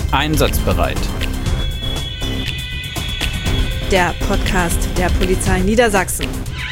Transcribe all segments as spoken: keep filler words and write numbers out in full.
Einsatzbereit. Der Podcast der Polizei Niedersachsen.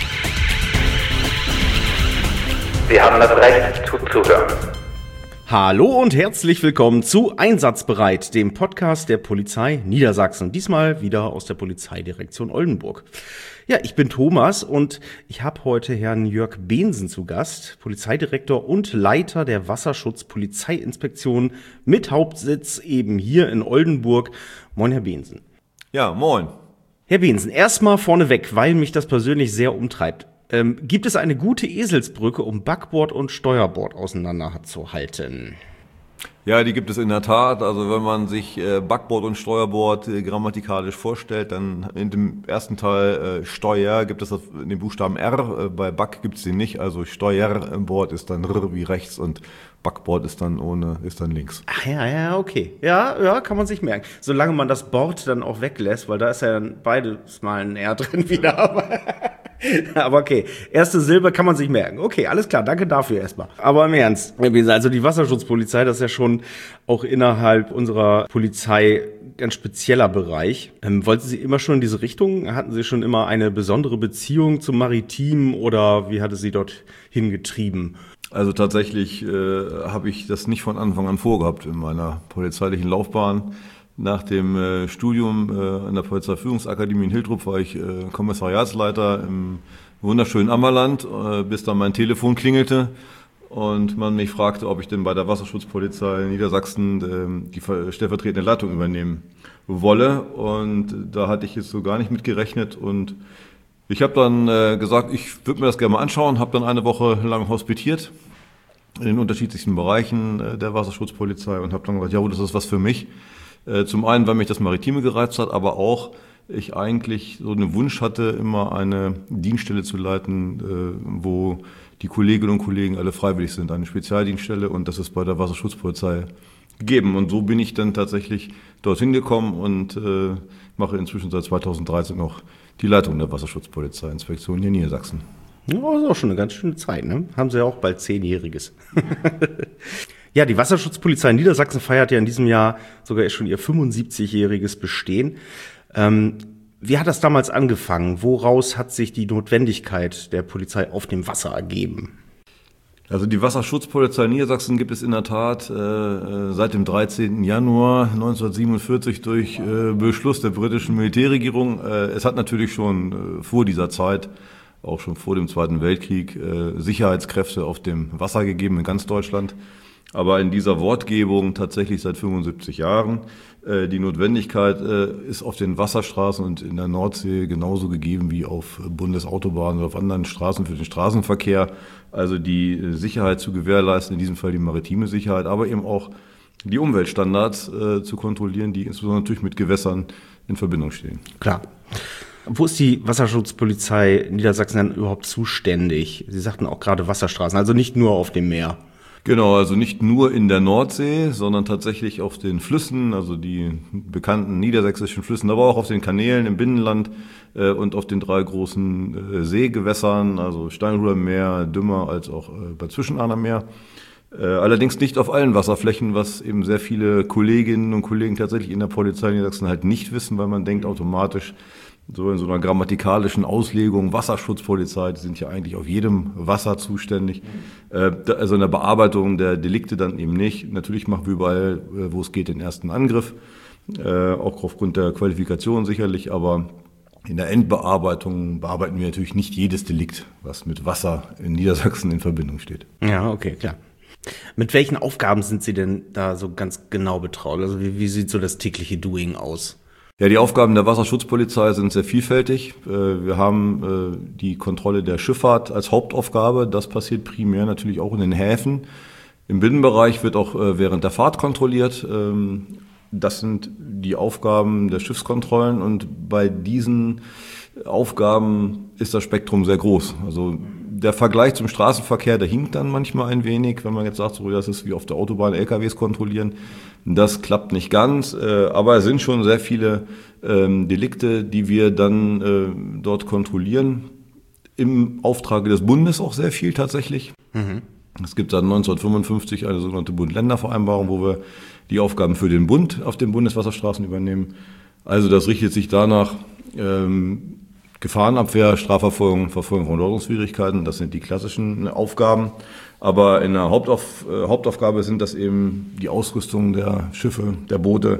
Sie haben das Recht zuzuhören. Hallo und herzlich willkommen zu Einsatzbereit, dem Podcast der Polizei Niedersachsen. Diesmal wieder aus der Polizeidirektion Oldenburg. Ja, ich bin Thomas und ich habe heute Herrn Jörg Behnsen zu Gast, Polizeidirektor und Leiter der Wasserschutzpolizeiinspektion mit Hauptsitz eben hier in Oldenburg. Moin, Herr Behnsen. Ja, moin. Herr Behnsen, erstmal vorneweg, weil mich das persönlich sehr umtreibt. Ähm, gibt es eine gute Eselsbrücke, um Backbord und Steuerbord auseinanderzuhalten? Ja, die gibt es in der Tat. Also wenn man sich äh, Backbord und Steuerbord äh, grammatikalisch vorstellt, dann in dem ersten Teil äh, Steuer gibt es das, den Buchstaben R. Äh, bei Back gibt es den nicht. Also Steuerbord ist dann R wie rechts und Backbord ist dann ohne, ist dann links. Ach ja, ja, okay. Ja, ja, kann man sich merken. Solange man das Bord dann auch weglässt, weil da ist ja dann beides mal ein R drin wieder. Aber, aber okay, erste Silbe kann man sich merken. Okay, alles klar, danke dafür erstmal. Aber im Ernst, also die Wasserschutzpolizei, das ist ja schon auch innerhalb unserer Polizei ganz spezieller Bereich. Ähm, wollten Sie immer schon in diese Richtung? Hatten Sie schon immer eine besondere Beziehung zum Maritim oder wie hat es Sie dort hingetrieben? Also tatsächlich äh, habe ich das nicht von Anfang an vorgehabt in meiner polizeilichen Laufbahn. Nach dem äh, Studium äh, an der Polizeiführungsakademie in Hiltrup war ich äh, Kommissariatsleiter im wunderschönen Ammerland, äh, bis dann mein Telefon klingelte und man mich fragte, ob ich denn bei der Wasserschutzpolizei Niedersachsen äh, die stellvertretende Leitung übernehmen wolle. Und da hatte ich jetzt so gar nicht mit gerechnet und ich habe dann äh, gesagt, ich würde mir das gerne mal anschauen, habe dann eine Woche lang hospitiert in den unterschiedlichsten Bereichen äh, der Wasserschutzpolizei und habe dann gesagt, ja, das ist was für mich. Äh, zum einen, weil mich das Maritime gereizt hat, aber auch ich eigentlich so einen Wunsch hatte, immer eine Dienststelle zu leiten, äh, wo die Kolleginnen und Kollegen alle freiwillig sind, eine Spezialdienststelle, und das ist bei der Wasserschutzpolizei gegeben. Und so bin ich dann tatsächlich dorthin gekommen und äh, mache inzwischen seit zweitausenddreizehn noch die Leitung der Wasserschutzpolizeiinspektion hier in Niedersachsen. Ja, das ist auch schon eine ganz schöne Zeit, ne? Haben Sie ja auch bald Zehnjähriges. Ja, die Wasserschutzpolizei in Niedersachsen feiert ja in diesem Jahr sogar schon ihr fünfundsiebzigjähriges Bestehen. Ähm, wie hat das damals angefangen? Woraus hat sich die Notwendigkeit der Polizei auf dem Wasser ergeben? Also die Wasserschutzpolizei Niedersachsen gibt es in der Tat äh, seit dem dreizehnten Januar neunzehnhundertsiebenundvierzig durch äh, Beschluss der britischen Militärregierung. Äh, es hat natürlich schon äh, vor dieser Zeit, auch schon vor dem Zweiten Weltkrieg, äh, Sicherheitskräfte auf dem Wasser gegeben in ganz Deutschland. Aber in dieser Wortgebung tatsächlich seit fünfundsiebzig Jahren. Äh, die Notwendigkeit äh, ist auf den Wasserstraßen und in der Nordsee genauso gegeben wie auf Bundesautobahnen oder auf anderen Straßen für den Straßenverkehr. Also die Sicherheit zu gewährleisten, in diesem Fall die maritime Sicherheit, aber eben auch die Umweltstandards äh, zu kontrollieren, die insbesondere natürlich mit Gewässern in Verbindung stehen. Klar. Wo ist die Wasserschutzpolizei Niedersachsen denn überhaupt zuständig? Sie sagten auch gerade Wasserstraßen, also nicht nur auf dem Meer. Genau, also nicht nur in der Nordsee, sondern tatsächlich auf den Flüssen, also die bekannten niedersächsischen Flüssen, aber auch auf den Kanälen im Binnenland äh, und auf den drei großen äh, Seegewässern, also Steinhuder Dümmer als auch äh, bei Zwischenahner Meer. Äh, allerdings nicht auf allen Wasserflächen, was eben sehr viele Kolleginnen und Kollegen tatsächlich in der Polizei Niedersachsen halt nicht wissen, weil man denkt automatisch, so in so einer grammatikalischen Auslegung, Wasserschutzpolizei, die sind ja eigentlich auf jedem Wasser zuständig. Äh, also in der Bearbeitung der Delikte dann eben nicht. Natürlich machen wir überall, wo es geht, den ersten Angriff, äh, auch aufgrund der Qualifikation sicherlich, aber in der Endbearbeitung bearbeiten wir natürlich nicht jedes Delikt, was mit Wasser in Niedersachsen in Verbindung steht. Ja, okay, klar. Mit welchen Aufgaben sind Sie denn da so ganz genau betraut? Also wie, wie sieht so das tägliche Doing aus? Ja, die Aufgaben der Wasserschutzpolizei sind sehr vielfältig. Wir haben die Kontrolle der Schifffahrt als Hauptaufgabe. Das passiert primär natürlich auch in den Häfen. Im Binnenbereich wird auch während der Fahrt kontrolliert. Das sind die Aufgaben der Schiffskontrollen und bei diesen Aufgaben ist das Spektrum sehr groß. Also der Vergleich zum Straßenverkehr, der hinkt dann manchmal ein wenig, wenn man jetzt sagt, so, das ist wie auf der Autobahn L K Ws kontrollieren. Das klappt nicht ganz, äh, aber es sind schon sehr viele ähm, Delikte, die wir dann äh, dort kontrollieren. Im Auftrage des Bundes auch sehr viel tatsächlich. Mhm. Es gibt seit neunzehnhundertfünfundfünfzig eine sogenannte Bund-Länder-Vereinbarung, wo wir die Aufgaben für den Bund auf den Bundeswasserstraßen übernehmen. Also das richtet sich danach, ähm, Gefahrenabwehr, Strafverfolgung, Verfolgung von Ordnungswidrigkeiten, das sind die klassischen Aufgaben. Aber in der Hauptauf, äh, Hauptaufgabe sind das eben die Ausrüstung der Schiffe, der Boote,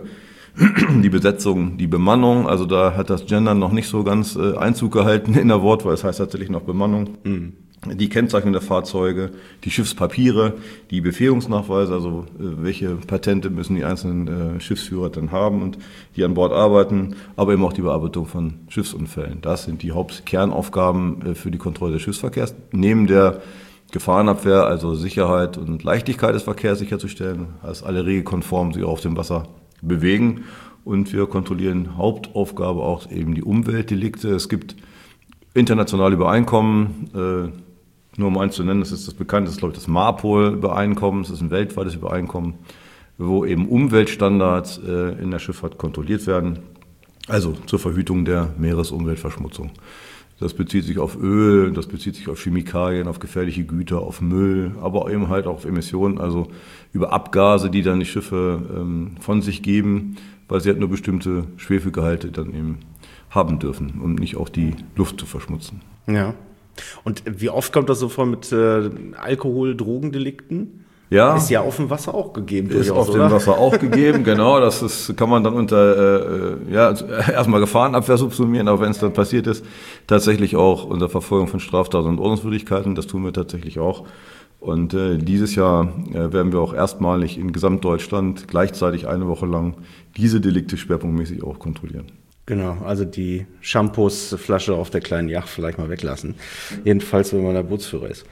die Besetzung, die Bemannung. Also da hat das Gendern noch nicht so ganz äh, Einzug gehalten in der Wortwahl, es heißt tatsächlich noch Bemannung. Mhm. Die Kennzeichnung der Fahrzeuge, die Schiffspapiere, die Befähigungsnachweise, also äh, welche Patente müssen die einzelnen äh, Schiffsführer dann haben und die an Bord arbeiten, aber eben auch die Bearbeitung von Schiffsunfällen. Das sind die Hauptkernaufgaben äh, für die Kontrolle des Schiffsverkehrs. Neben der Gefahrenabwehr, also Sicherheit und Leichtigkeit des Verkehrs sicherzustellen, dass alle regelkonform sich auf dem Wasser bewegen. Und wir kontrollieren Hauptaufgabe auch eben die Umweltdelikte. Es gibt internationale Übereinkommen, äh, nur um eins zu nennen, das ist das bekannteste, glaube ich, das MARPOL-Übereinkommen, das ist ein weltweites Übereinkommen, wo eben Umweltstandards äh, in der Schifffahrt kontrolliert werden, also zur Verhütung der Meeresumweltverschmutzung. Das bezieht sich auf Öl, das bezieht sich auf Chemikalien, auf gefährliche Güter, auf Müll, aber eben halt auch auf Emissionen, also über Abgase, die dann die Schiffe ähm, von sich geben, weil sie halt nur bestimmte Schwefelgehalte dann eben haben dürfen, um nicht auch die Luft zu verschmutzen. Ja. Und wie oft kommt das so vor mit äh, Alkohol-, Drogendelikten? Ja. Ist ja auf dem Wasser auch gegeben. Ist auf dem Wasser auch gegeben, genau. Das ist, kann man dann unter, äh, ja, erstmal Gefahrenabwehr subsumieren, aber wenn es dann passiert ist, tatsächlich auch unter Verfolgung von Straftaten und Ordnungswidrigkeiten. Das tun wir tatsächlich auch. Und äh, dieses Jahr äh, werden wir auch erstmalig in Gesamtdeutschland gleichzeitig eine Woche lang diese Delikte schwerpunktmäßig auch kontrollieren. Genau, also die Shampoosflasche auf der kleinen Yacht vielleicht mal weglassen. Jedenfalls, wenn man der Bootsführer ist.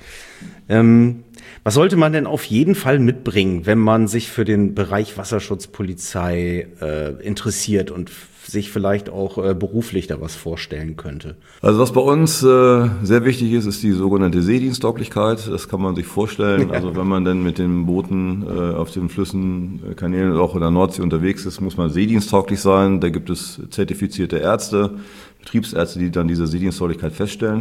Ähm, was sollte man denn auf jeden Fall mitbringen, wenn man sich für den Bereich Wasserschutzpolizei äh, interessiert und sich vielleicht auch äh, beruflich da was vorstellen könnte? Also was bei uns äh, sehr wichtig ist, ist die sogenannte Seediensttauglichkeit. Das kann man sich vorstellen. Ja. Also wenn man denn mit den Booten äh, auf den Flüssen, äh, Kanälen oder auch in der Nordsee unterwegs ist, muss man seediensttauglich sein. Da gibt es zertifizierte Ärzte, Betriebsärzte, die dann diese Seediensttauglichkeit feststellen.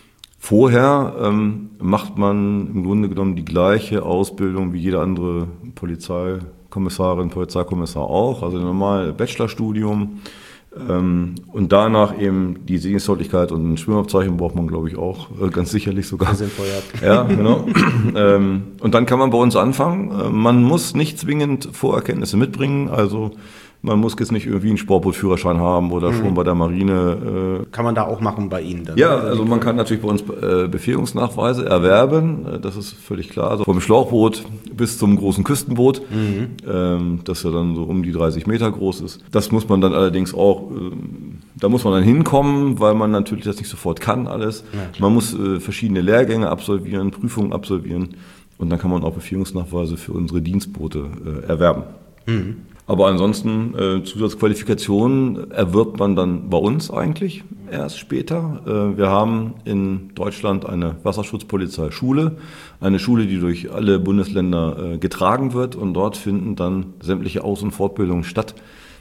Vorher ähm, macht man im Grunde genommen die gleiche Ausbildung wie jede andere Polizeikommissarin, Polizeikommissar auch, also ein normales Bachelorstudium. Ähm, und danach eben die Seediensttauglichkeit und ein Schwimmabzeichen braucht man, glaube ich, auch, äh, ganz sicherlich sogar. Ja, genau. ähm, und dann kann man bei uns anfangen. Äh, man muss nicht zwingend Vorerkenntnisse mitbringen, also man muss jetzt nicht irgendwie einen Sportbootführerschein haben oder mhm. schon bei der Marine. Äh kann man da auch machen bei Ihnen dann? Ja, also man kann natürlich bei uns äh, Befähigungsnachweise erwerben, äh, das ist völlig klar. Also vom Schlauchboot bis zum großen Küstenboot, mhm. ähm, das ja dann so um die dreißig Meter groß ist. Das muss man dann allerdings auch, äh, da muss man dann hinkommen, weil man natürlich das nicht sofort kann alles. Ja, man muss äh, verschiedene Lehrgänge absolvieren, Prüfungen absolvieren und dann kann man auch Befähigungsnachweise für unsere Dienstboote äh, erwerben. Mhm. Aber ansonsten äh, Zusatzqualifikationen erwirbt man dann bei uns eigentlich erst später. Äh, wir haben in Deutschland eine Wasserschutzpolizeischule, eine Schule, die durch alle Bundesländer äh, getragen wird und dort finden dann sämtliche Aus- und Fortbildungen statt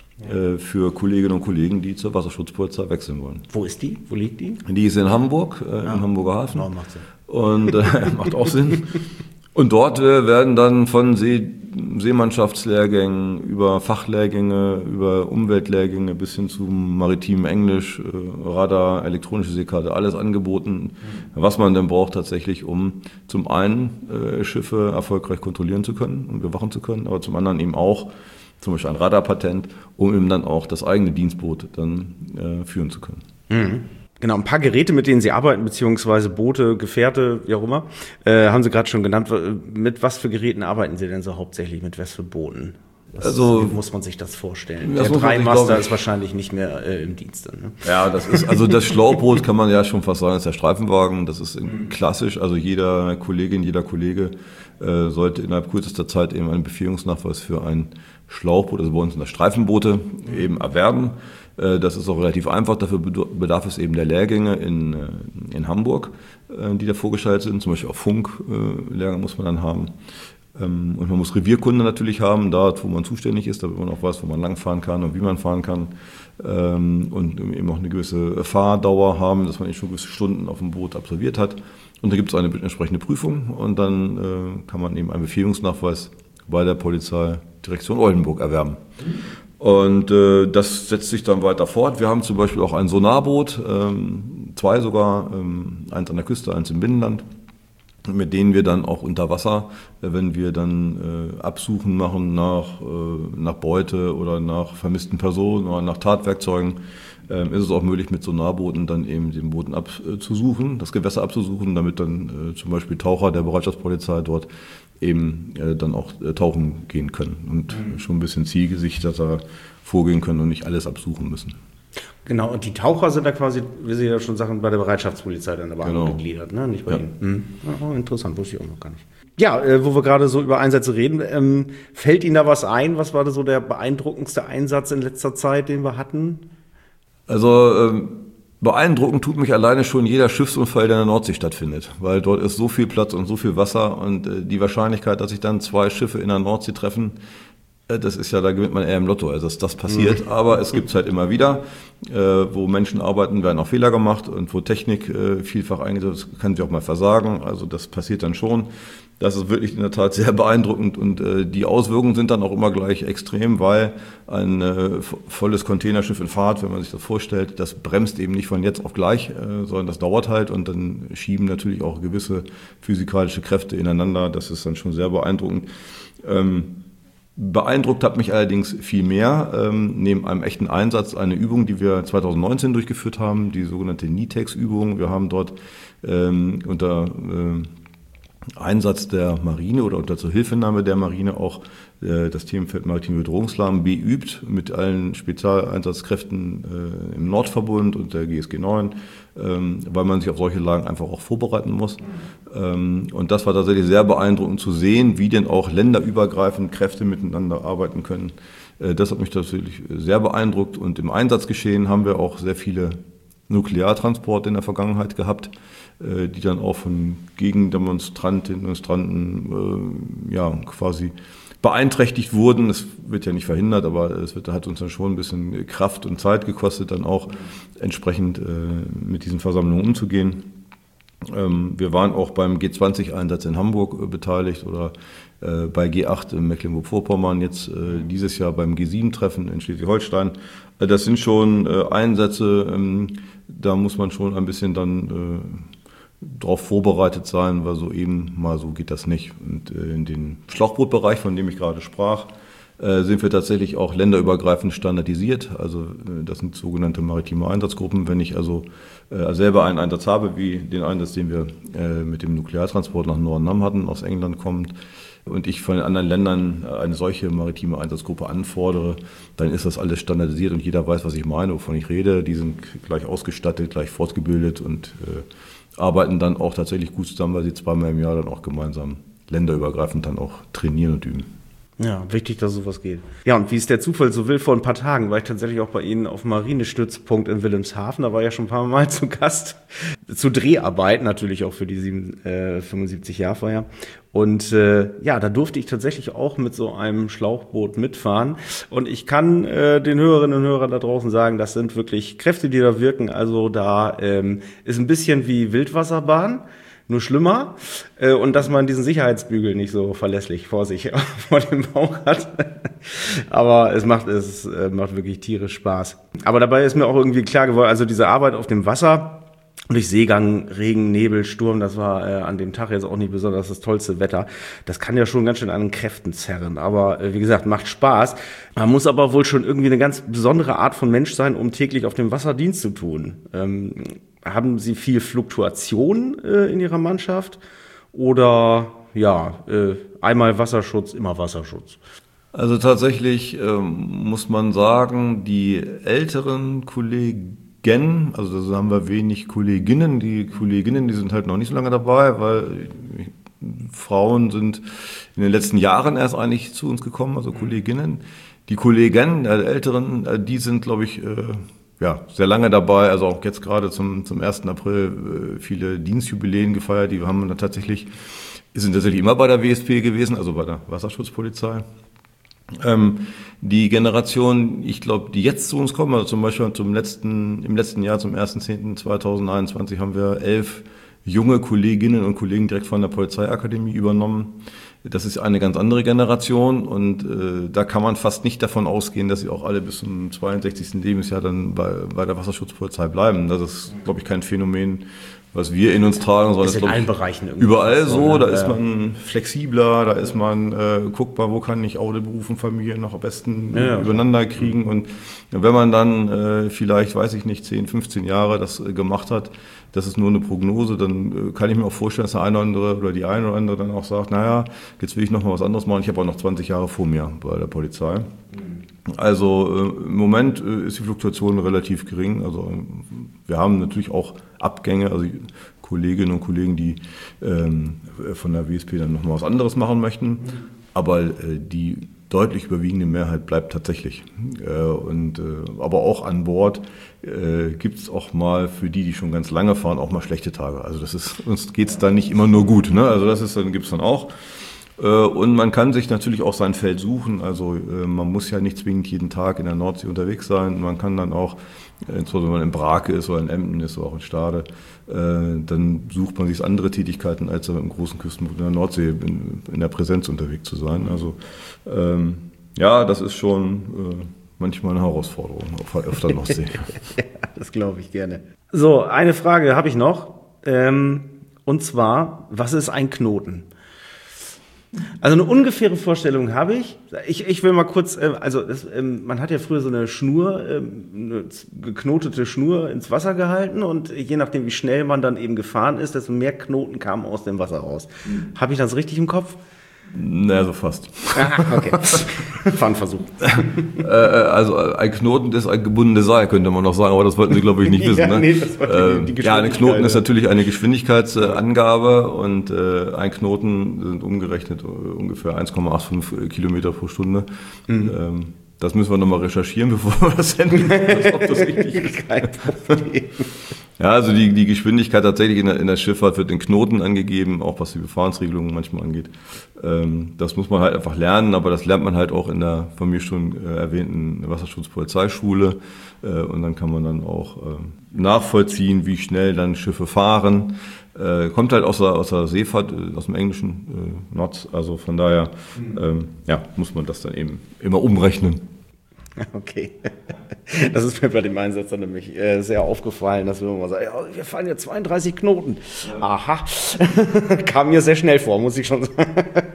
äh, für Kolleginnen und Kollegen, die zur Wasserschutzpolizei wechseln wollen. Wo ist die? Wo liegt die? Die ist in Hamburg, äh, ja. im Hamburger Hafen. Genau, macht Sinn. Und äh, macht auch Sinn. Und dort äh, werden dann von See, Seemannschaftslehrgängen über Fachlehrgänge, über Umweltlehrgänge bis hin zum maritimen Englisch, äh, Radar, elektronische Seekarte, alles angeboten, mhm. was man denn braucht tatsächlich, um zum einen äh, Schiffe erfolgreich kontrollieren zu können und bewachen zu können, aber zum anderen eben auch zum Beispiel ein Radarpatent, um eben dann auch das eigene Dienstboot dann äh, führen zu können. Mhm. Genau, ein paar Geräte, mit denen Sie arbeiten, beziehungsweise Boote, Gefährte, wie auch immer, äh, haben Sie gerade schon genannt. Mit was für Geräten arbeiten Sie denn so hauptsächlich, mit was für Booten? Das also ist, wie muss man sich das vorstellen? Das Der Dreimaster ist wahrscheinlich nicht mehr äh, im Dienst. Ne? Ja, das ist, also das Schlauchboot kann man ja schon fast sagen, ist der Streifenwagen. Das ist klassisch, also jeder Kollegin, jeder Kollege äh, sollte innerhalb kürzester Zeit eben einen Befähigungsnachweis für ein Schlauchboot, also bei uns sind das Streifenboote, eben erwerben. Das ist auch relativ einfach, dafür bedarf es eben der Lehrgänge in, in Hamburg, die da vorgeschaltet sind, zum Beispiel auch Funklehrgänge muss man dann haben. Und man muss Revierkunde natürlich haben, dort wo man zuständig ist, damit man auch weiß, wo man langfahren kann und wie man fahren kann. Und eben auch eine gewisse Fahrdauer haben, dass man eben schon gewisse Stunden auf dem Boot absolviert hat. Und da gibt es eine entsprechende Prüfung und dann äh, kann man eben einen Befähigungsnachweis bei der Polizeidirektion Oldenburg erwerben. Und äh, das setzt sich dann weiter fort. Wir haben zum Beispiel auch ein Sonarboot, ähm, zwei sogar, ähm, eins an der Küste, eins im Binnenland, mit denen wir dann auch unter Wasser, äh, wenn wir dann äh, Absuchen machen nach, äh, nach Beute oder nach vermissten Personen oder nach Tatwerkzeugen, äh, ist es auch möglich, mit Sonarbooten dann eben den Boden abzusuchen, das Gewässer abzusuchen, damit dann äh, zum Beispiel Taucher der Bereitschaftspolizei dort eben äh, dann auch äh, tauchen gehen können und mhm. schon ein bisschen zielgesichteter vorgehen können und nicht alles absuchen müssen. Genau, und die Taucher sind da quasi, wie Sie ja schon sagen, bei der Bereitschaftspolizei dann aber genau. angegliedert, ne? Nicht bei ja. Ihnen. Mhm. Oh, interessant, wusste ich auch noch gar nicht. Ja, äh, wo wir gerade so über Einsätze reden, ähm, fällt Ihnen da was ein? Was war da so der beeindruckendste Einsatz in letzter Zeit, den wir hatten? Also ähm beeindruckend tut mich alleine schon jeder Schiffsunfall, der in der Nordsee stattfindet, weil dort ist so viel Platz und so viel Wasser und äh, die Wahrscheinlichkeit, dass sich dann zwei Schiffe in der Nordsee treffen, äh, das ist ja, da gewinnt man eher im Lotto, also dass das passiert, mhm. aber es gibt es halt immer wieder, äh, wo Menschen arbeiten, werden auch Fehler gemacht und wo Technik äh, vielfach eingesetzt ist, kann sie auch mal versagen, also das passiert dann schon. Das ist wirklich in der Tat sehr beeindruckend und äh, die Auswirkungen sind dann auch immer gleich extrem, weil ein äh, volles Containerschiff in Fahrt, wenn man sich das vorstellt, das bremst eben nicht von jetzt auf gleich, äh, sondern das dauert halt und dann schieben natürlich auch gewisse physikalische Kräfte ineinander. Das ist dann schon sehr beeindruckend. Ähm, beeindruckt hat mich allerdings viel mehr, ähm, neben einem echten Einsatz, eine Übung, die wir zwanzig neunzehn durchgeführt haben, die sogenannte NITEX-Übung. Wir haben dort ähm, unter äh, Einsatz der Marine oder unter Zuhilfenahme der Marine auch äh, das Themenfeld maritime Bedrohungslagen beübt mit allen Spezialeinsatzkräften äh, im Nordverbund und der G S G neun, ähm, weil man sich auf solche Lagen einfach auch vorbereiten muss. Ähm, und das war tatsächlich sehr beeindruckend zu sehen, wie denn auch länderübergreifend Kräfte miteinander arbeiten können. Äh, das hat mich tatsächlich sehr beeindruckt und im Einsatzgeschehen haben wir auch sehr viele Nukleartransporte in der Vergangenheit gehabt, die dann auch von Gegendemonstrantinnen und Demonstranten äh, ja, quasi beeinträchtigt wurden. Es wird ja nicht verhindert, aber es wird, hat uns dann schon ein bisschen Kraft und Zeit gekostet, dann auch entsprechend äh, mit diesen Versammlungen umzugehen. Ähm, wir waren auch beim G zwanzig Einsatz in Hamburg äh, beteiligt oder äh, bei G acht in Mecklenburg-Vorpommern, jetzt äh, dieses Jahr beim G sieben Treffen in Schleswig-Holstein. Äh, das sind schon äh, Einsätze, ähm, da muss man schon ein bisschen dann äh, darauf vorbereitet sein, weil so eben mal so geht das nicht. Und äh, in den Schlauchbootbereich, von dem ich gerade sprach, äh, sind wir tatsächlich auch länderübergreifend standardisiert. Also äh, das sind sogenannte maritime Einsatzgruppen. Wenn ich also äh, selber einen Einsatz habe, wie den Einsatz, den wir äh, mit dem Nukleartransport nach Nordnam hatten, aus England kommt, und ich von den anderen Ländern eine solche maritime Einsatzgruppe anfordere, dann ist das alles standardisiert und jeder weiß, was ich meine, wovon ich rede. Die sind gleich ausgestattet, gleich fortgebildet und äh, arbeiten dann auch tatsächlich gut zusammen, weil sie zweimal im Jahr dann auch gemeinsam länderübergreifend dann auch trainieren und üben. Ja, wichtig, dass sowas geht. Ja, und wie es der Zufall so will, vor ein paar Tagen war ich tatsächlich auch bei Ihnen auf dem Marinestützpunkt in Wilhelmshaven. Da war ich ja schon ein paar Mal zu Gast. Zu Dreharbeiten, natürlich auch für die sieben, äh, fünfundsiebzig-Jahrfeier. Und äh, ja, da durfte ich tatsächlich auch mit so einem Schlauchboot mitfahren. Und ich kann äh, den Hörerinnen und Hörern da draußen sagen, das sind wirklich Kräfte, die da wirken. Also da ähm, ist ein bisschen wie Wildwasserbahn. Nur schlimmer, äh, und dass man diesen Sicherheitsbügel nicht so verlässlich vor sich, vor dem Bauch hat. Aber es macht, es äh, macht wirklich tierisch Spaß. Aber dabei ist mir auch irgendwie klar geworden, also diese Arbeit auf dem Wasser, durch Seegang, Regen, Nebel, Sturm, das war äh, an dem Tag jetzt auch nicht besonders das tollste Wetter. Das kann ja schon ganz schön an den Kräften zerren. Aber äh, wie gesagt, macht Spaß. Man muss aber wohl schon irgendwie eine ganz besondere Art von Mensch sein, um täglich auf dem Wasser Dienst zu tun. Ähm, Haben Sie viel Fluktuation äh, in Ihrer Mannschaft oder ja, äh, einmal Wasserschutz, immer Wasserschutz? Also tatsächlich ähm, muss man sagen, die älteren Kollegen, also da haben wir wenig Kolleginnen, die Kolleginnen, die sind halt noch nicht so lange dabei, weil Frauen sind in den letzten Jahren erst eigentlich zu uns gekommen, also Kolleginnen. Die Kollegen, die Älteren, die sind, glaube ich, äh, ja, sehr lange dabei, also auch jetzt gerade zum, zum ersten April äh, viele Dienstjubiläen gefeiert, die haben dann tatsächlich, sind tatsächlich immer bei der W S P gewesen, also bei der Wasserschutzpolizei. Ähm, die Generation, ich glaube, die jetzt zu uns kommen, also zum Beispiel zum letzten, im letzten Jahr, zum ersten zehnten zweitausendeinundzwanzig haben wir elf junge Kolleginnen und Kollegen direkt von der Polizeiakademie übernommen. Das ist eine ganz andere Generation und äh, da kann man fast nicht davon ausgehen, dass sie auch alle bis zum zweiundsechzigsten Lebensjahr dann bei, bei der Wasserschutzpolizei bleiben. Das ist, glaube ich, kein Phänomen, was wir in uns tragen, sondern das ist in allen Bereichen irgendwie überall so. so, Da ne? ist man flexibler, da ist man, äh, guckt mal, wo kann ich Auto, Beruf und Familie noch am besten ja, übereinander kriegen. Und wenn man dann äh, vielleicht, weiß ich nicht, zehn, fünfzehn Jahre das äh, gemacht hat, das ist nur eine Prognose, dann äh, kann ich mir auch vorstellen, dass der eine oder andere oder die eine oder andere dann auch sagt, naja, jetzt will ich noch mal was anderes machen, ich habe auch noch zwanzig Jahre vor mir bei der Polizei. Also äh, im Moment äh, ist die Fluktuation relativ gering. Also wir haben natürlich auch Abgänge, also Kolleginnen und Kollegen, die ähm, von der W S P dann noch mal was anderes machen möchten. Aber äh, die deutlich überwiegende Mehrheit bleibt tatsächlich. Äh, und, äh, aber auch an Bord äh, gibt es auch mal für die, die schon ganz lange fahren, auch mal schlechte Tage. Also das ist, uns geht es dann nicht immer nur gut. Ne? Also das ist dann gibt es dann auch. Und man kann sich natürlich auch sein Feld suchen, also man muss ja nicht zwingend jeden Tag in der Nordsee unterwegs sein. Man kann dann auch, insbesondere wenn man in Brake ist oder in Emden ist oder auch in Stade, dann sucht man sich andere Tätigkeiten, als mit einem großen Küstenboot in der Nordsee in, in der Präsenz unterwegs zu sein. Also ja, das ist schon manchmal eine Herausforderung auf, auf der Nordsee. Ja, das glaube ich gerne. So, eine Frage habe ich noch, und zwar, was ist ein Knoten? Also eine ungefähre Vorstellung habe ich. Ich, ich will mal kurz, also das, man hat ja früher so eine Schnur, eine geknotete Schnur ins Wasser gehalten und je nachdem, wie schnell man dann eben gefahren ist, desto mehr Knoten kamen aus dem Wasser raus. Mhm. Habe ich das richtig im Kopf? Naja, so fast. Ah, okay. War ein Versuch. Also ein Knoten ist ein gebundenes Seil, könnte man noch sagen, aber das wollten Sie, glaube ich, nicht wissen. Ja, ne? nee, das war die, die ja, ein Knoten ist natürlich eine Geschwindigkeitsangabe und äh, ein Knoten sind umgerechnet ungefähr eins Komma fünfundachtzig Kilometer pro Stunde. Mhm. Ähm, das müssen wir nochmal recherchieren, bevor wir das senden, ob das richtig ist. Kein Problem. Ja, also die, die Geschwindigkeit tatsächlich in der, in der Schifffahrt wird in Knoten angegeben, auch was die Befahrensregelungen manchmal angeht. Ähm, das muss man halt einfach lernen, aber das lernt man halt auch in der von mir schon äh, erwähnten Wasserschutzpolizeischule. Äh, und dann kann man dann auch äh, nachvollziehen, wie schnell dann Schiffe fahren. Äh, kommt halt aus der, aus der Seefahrt, aus dem englischen äh, Knots, also von daher ähm, ja, muss man das dann eben immer umrechnen. Okay, das ist mir bei dem Einsatz dann nämlich äh, sehr aufgefallen, dass wir immer sagen, ja, wir fahren ja zweiunddreißig Knoten. Ja. Aha, kam mir sehr schnell vor, muss ich schon sagen.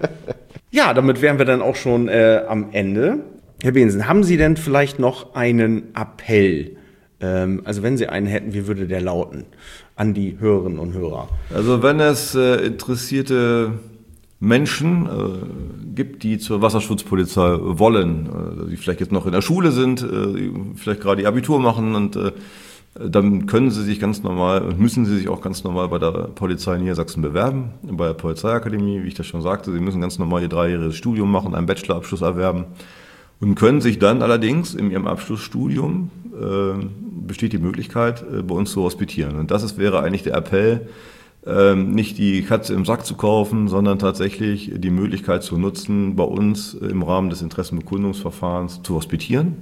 Ja, damit wären wir dann auch schon äh, am Ende. Herr Behnsen, haben Sie denn vielleicht noch einen Appell? Ähm, also wenn Sie einen hätten, wie würde der lauten an die Hörerinnen und Hörer? Also wenn es äh, interessierte Menschen äh, gibt, die zur Wasserschutzpolizei wollen, äh, die vielleicht jetzt noch in der Schule sind, äh, die vielleicht gerade ihr Abitur machen und äh, dann können sie sich ganz normal, müssen sie sich auch ganz normal bei der Polizei Niedersachsen bewerben, bei der Polizeiakademie, wie ich das schon sagte. Sie müssen ganz normal ihr dreijähriges Studium machen, einen Bachelorabschluss erwerben und können sich dann allerdings in ihrem Abschlussstudium, äh, besteht die Möglichkeit, äh, bei uns zu hospitieren. Und das ist, wäre eigentlich der Appell, Ähm, nicht die Katze im Sack zu kaufen, sondern tatsächlich die Möglichkeit zu nutzen, bei uns im Rahmen des Interessenbekundungsverfahrens zu hospitieren.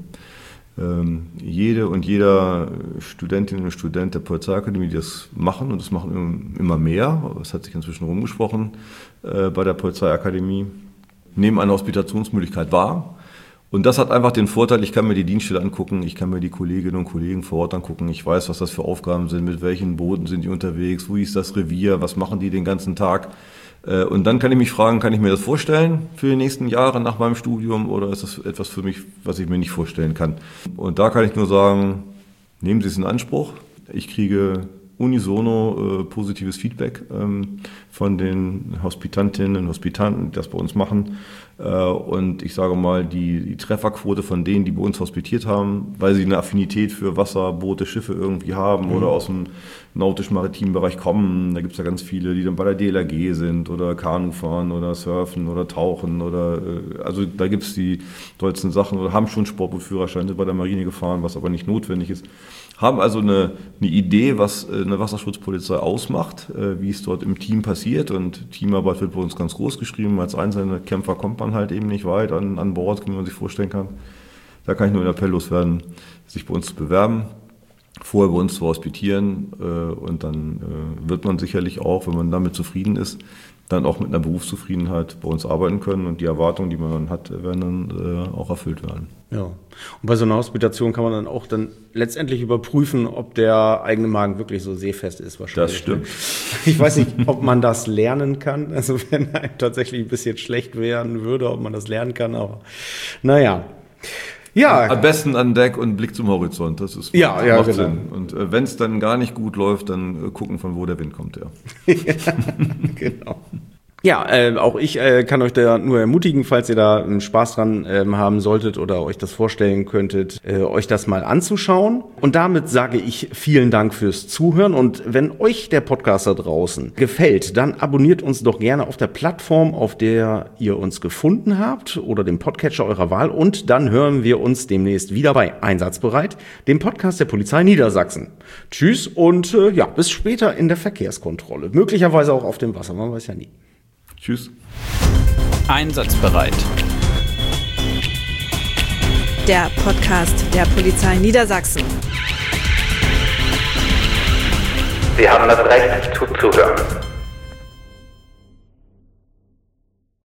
Ähm, jede und jeder Studentin und Student der Polizeiakademie, die das machen, und das machen immer mehr, das hat sich inzwischen rumgesprochen äh, bei der Polizeiakademie, nehmen eine Hospitationsmöglichkeit wahr. Und das hat einfach den Vorteil, ich kann mir die Dienststelle angucken, ich kann mir die Kolleginnen und Kollegen vor Ort angucken, ich weiß, was das für Aufgaben sind, mit welchen Booten sind die unterwegs, wo ist das Revier, was machen die den ganzen Tag. Und dann kann ich mich fragen, kann ich mir das vorstellen für die nächsten Jahre nach meinem Studium oder ist das etwas für mich, was ich mir nicht vorstellen kann. Und da kann ich nur sagen, nehmen Sie es in Anspruch. Ich kriege unisono äh, positives Feedback ähm, von den Hospitantinnen und Hospitanten, die das bei uns machen. Äh, und ich sage mal, die, die Trefferquote von denen, die bei uns hospitiert haben, weil sie eine Affinität für Wasser, Boote, Schiffe irgendwie haben mhm. oder aus dem nautisch-maritimen Bereich kommen, da gibt es ja ganz viele, die dann bei der D L R G sind oder Kanu fahren oder surfen oder tauchen oder äh, also da gibt es die tollsten Sachen oder haben schon Sportbootführerschein, sind bei der Marine gefahren, was aber nicht notwendig ist. Haben also eine, eine Idee, was eine Wasserschutzpolizei ausmacht, wie es dort im Team passiert. Und Teamarbeit wird bei uns ganz groß geschrieben. Als einzelne Kämpfer kommt man halt eben nicht weit an, an Bord, wie man sich vorstellen kann. Da kann ich nur einen Appell loswerden, sich bei uns zu bewerben. vorher bei uns zu hospitieren äh, und dann äh, wird man sicherlich auch, wenn man damit zufrieden ist, dann auch mit einer Berufszufriedenheit bei uns arbeiten können und die Erwartungen, die man dann hat, werden dann äh, auch erfüllt werden. Ja. Und bei so einer Hospitation kann man dann auch dann letztendlich überprüfen, ob der eigene Magen wirklich so seefest ist wahrscheinlich. Das stimmt. Ich weiß nicht, ob man das lernen kann. Also wenn einem tatsächlich ein bisschen schlecht werden würde, ob man das lernen kann, aber naja. Ja. Am besten an Deck und Blick zum Horizont, das ist ja, ja, macht genau. Sinn. Und äh, wenn es dann gar nicht gut läuft, dann äh, gucken, von wo der Wind kommt. Ja, ja genau. Ja, äh, auch ich äh, kann euch da nur ermutigen, falls ihr da einen Spaß dran äh, haben solltet oder euch das vorstellen könntet, äh, euch das mal anzuschauen. Und damit sage ich vielen Dank fürs Zuhören. Und wenn euch der Podcast da draußen gefällt, dann abonniert uns doch gerne auf der Plattform, auf der ihr uns gefunden habt oder dem Podcatcher eurer Wahl. Und dann hören wir uns demnächst wieder bei Einsatzbereit, dem Podcast der Polizei Niedersachsen. Tschüss und äh, ja, bis später in der Verkehrskontrolle. Möglicherweise auch auf dem Wasser, man weiß ja nie. Tschüss. Einsatzbereit. Der Podcast der Polizei Niedersachsen. Sie haben das Recht zuzuhören.